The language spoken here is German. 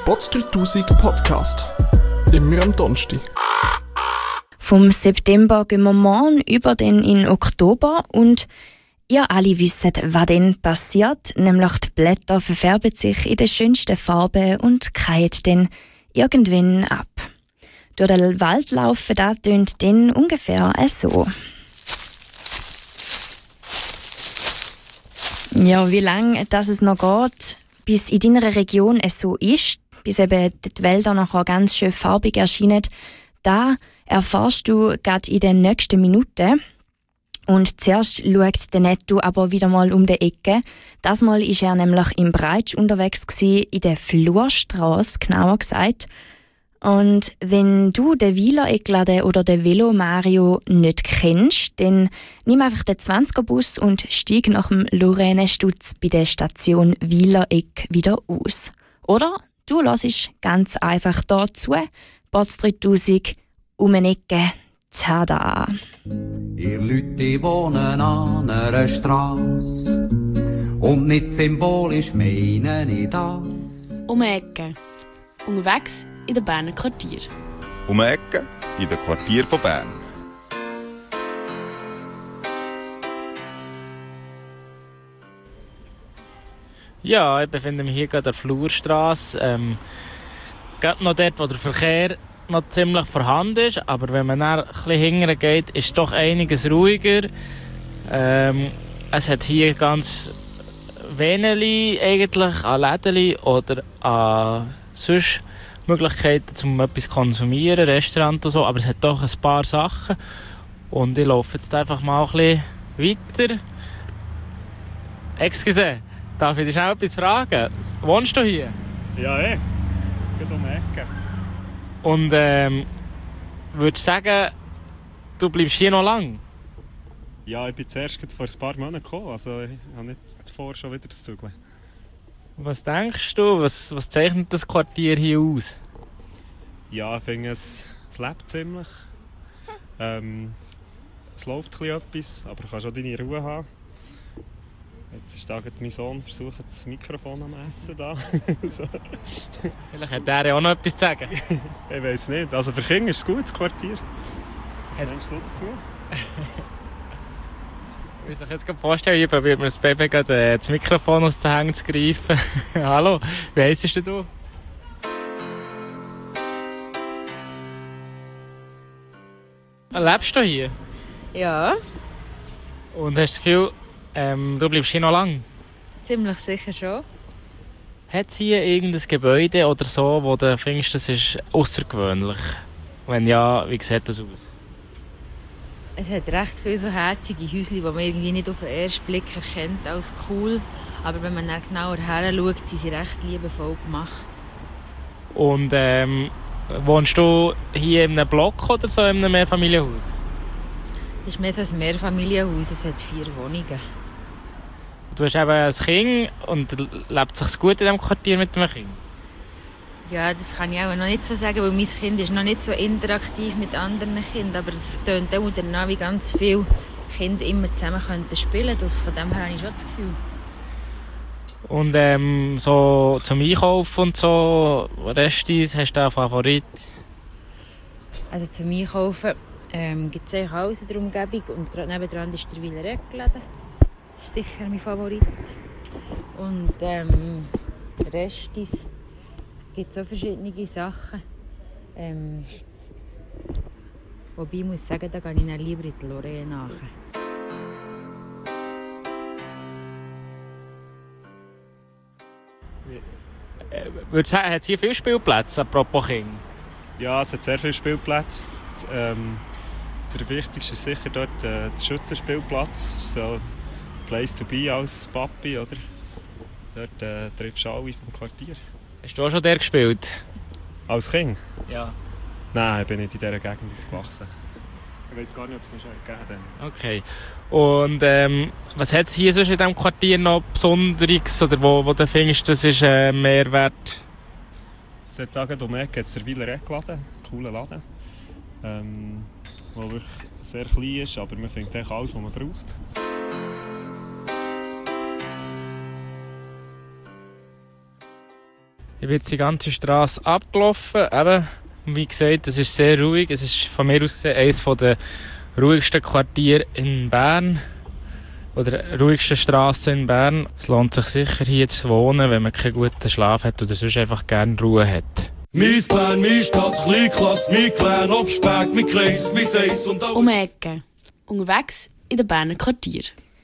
Bots 3000 Podcast. Immer am Donnerstag. Vom September gehen wir morgen über den in Oktober und ihr alle wisst, was dann passiert. Nämlich die Blätter verfärben sich in den schönsten Farben und kreien dann irgendwann ab. Durch den Wald laufen, das tönt dann ungefähr so. Ja, wie lange es noch geht, bis in deiner Region es so ist, bis eben die Wälder nachher ganz schön farbig erscheinen, da erfährst du gerade in den nächsten Minuten. Und zuerst schaut der Netto aber wieder mal um die Ecke. Das Mal war er nämlich im Breitsch unterwegs gewesen, in der Flurstrasse, genauer gesagt. Und wenn du den Weiler-Eckladen oder den Velo Mario nicht kennst, dann nimm einfach den 20er-Bus und steig nach dem Lorraine-Stutz bei der Station Weiler-Eck wieder aus. Oder du hörst ganz einfach dazu, Bots 3000 um eine Ecke, tada! Ihr Leute wohnen an einer Strasse und nicht symbolisch meine ich das. Um eine Ecke. Unterwegs in den Berner Quartier. Um eine Ecke in den Quartier von Bern. Ja, ich befinde mich hier gerade an der Flurstrasse. Gerade noch dort, wo der Verkehr noch ziemlich vorhanden ist. Aber wenn man dann ein bisschen hinterher geht, ist es doch einiges ruhiger. Es hat hier ganz wenig eigentlich an Läden oder an sonst Möglichkeiten, um etwas zu konsumieren, Restaurant und so, aber es hat doch ein paar Sachen. Und ich laufe jetzt einfach mal ein bisschen weiter. Excuse, darf ich dich schnell etwas fragen? Wohnst du hier? Ja, geht um die Ecke. Und würdest du sagen, du bleibst hier noch lang? Ja, ich bin zuerst vor ein paar Monaten gekommen, also ich habe nicht vor, schon wieder zu zügeln. Was denkst du, was zeichnet das Quartier hier aus? Ja, ich finde, es lebt ziemlich. Es läuft etwas, aber du kannst auch deine Ruhe haben. Jetzt ist da mein Sohn versucht, das Mikrofon am Essen da. So. Vielleicht hat er ja auch noch etwas zu sagen. Ich weiß nicht. Also für Kinder ist es gut, das Quartier. Was meinst du dazu? Ich muss euch jetzt vorstellen, hier probiert mir das Baby gerade das Mikrofon aus den Händen zu greifen. Hallo, wie heisst du? Lebst du hier? Ja, Und hast du das Gefühl, du bleibst hier noch lang? ziemlich sicher schon. Hat es hier irgendein Gebäude oder so, wo du findest, das ist außergewöhnlich? Wenn ja, wie sieht das aus? Es hat recht viele so herzige Häuschen, die man irgendwie nicht auf den ersten Blick erkennt als cool. Aber wenn man dann genauer her schaut, sind sie recht liebevoll gemacht. Und wohnst du hier in einem Block oder so in einem Mehrfamilienhaus? Es ist mehr so ein Mehrfamilienhaus, es hat 4 Wohnungen. Du hast eben ein Kind und lebt es sich gut in diesem Quartier mit dem Kind? Ja, das kann ich auch noch nicht so sagen, weil mein Kind ist noch nicht so interaktiv mit anderen Kindern. Aber es tönt auch danach, wie ganz viele Kinder immer zusammen spielen können. Von dem her habe ich schon das Gefühl. Und so zum Einkaufen und so, Restis, hast du einen Favorit? Also zum Einkaufen gibt es eigentlich alles in der Umgebung. Und gerade nebendran ist der Weiler Eckladen. Das ist sicher mein Favorit. Und Restis gibt es auch verschiedene Sachen. Wobei ich muss sagen, da gehe ich dann lieber in die Lorraine nach. Würdest du sagen, hat es hier viele Spielplätze, apropos Kinder? Ja, es hat sehr viele Spielplätze. Der wichtigste ist sicher dort der Schützenspielplatz. So ein Place to be als Papi, oder? Dort triffst du alle vom Quartier. Hast du auch schon der gespielt? Als Kind? Ja. Nein, ich bin nicht in dieser Gegend aufgewachsen. Ich weiß gar nicht, ob es noch schon gegeben hat. Okay. Und was hat es hier sonst in diesem Quartier noch Besonderes? Oder wo du findest, das ist ein Mehrwert? Es hat da um die Ecke der Weiler Eckladen, ein cooler Laden. Der wirklich sehr klein ist, aber man findet eigentlich alles, was man braucht. Ich bin jetzt die ganze Straße abgelaufen. Eben, wie gesagt, es ist sehr ruhig. Es ist von mir aus gesehen eines der ruhigsten Quartiere in Bern. Oder ruhigsten Straßen in Bern. Es lohnt sich sicher hier zu wohnen, wenn man keinen guten Schlaf hat oder sonst einfach gerne Ruhe hat. Mein Bern, meine Stadt, Kleinklasse, mein Clan, Obspeck, mein Kreis, mein Seis und alles. Um die Ecke. Unterwegs in den Berner Quartier.